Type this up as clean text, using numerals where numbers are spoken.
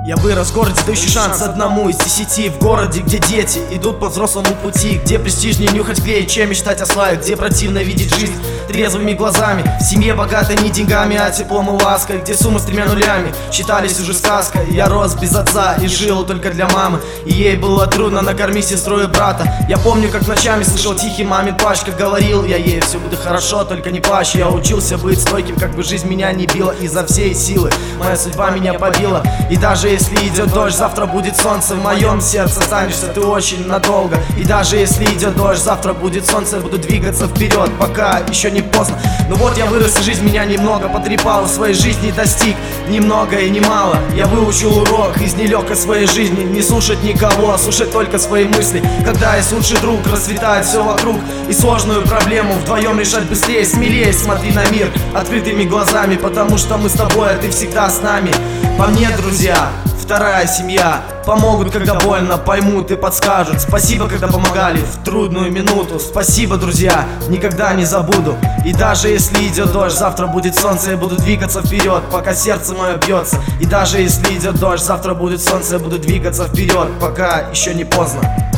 Я вырос в городе, дающий шанс одному из 10. В городе, где дети идут по взрослому пути, где престижнее нюхать клей, чем мечтать о славе, где противно видеть жизнь трезвыми глазами, в семье богатой не деньгами, а теплом и лаской, где суммы с 3 нулями считались уже сказкой. Я рос без отца и жил только для мамы, и ей было трудно накормить сестру и брата. Я помню, как ночами слышал тихий мамин плач, как говорил я ей: все будет хорошо, только не плачь. Я учился быть стойким, как бы жизнь меня не била, изо всей силы моя судьба меня побила. И даже если идет дождь, завтра будет солнце, в моем сердце останешься ты очень надолго. И даже если идет дождь, завтра будет солнце, буду двигаться вперед, пока еще не поздно. Ну вот я вырос, и жизнь меня немного потрепала, в своей жизни достиг ни много и ни мало. Я выучил урок из нелегкой своей жизни: не слушать никого, а слушать только свои мысли. Когда есть лучший друг, расцветает все вокруг, и сложную проблему вдвоем решать быстрее, смелее. Смотри на мир открытыми глазами, потому что мы с тобой, а ты всегда с нами. По мне, друзья, вторая семья. Помогут, когда больно, поймут и подскажут. Спасибо, когда помогали в трудную минуту. Спасибо, друзья, никогда не забуду. И даже если идет дождь, завтра будет солнце, я буду двигаться вперед, пока сердце мое бьется. И даже если идет дождь, завтра будет солнце, я буду двигаться вперед, пока еще не поздно.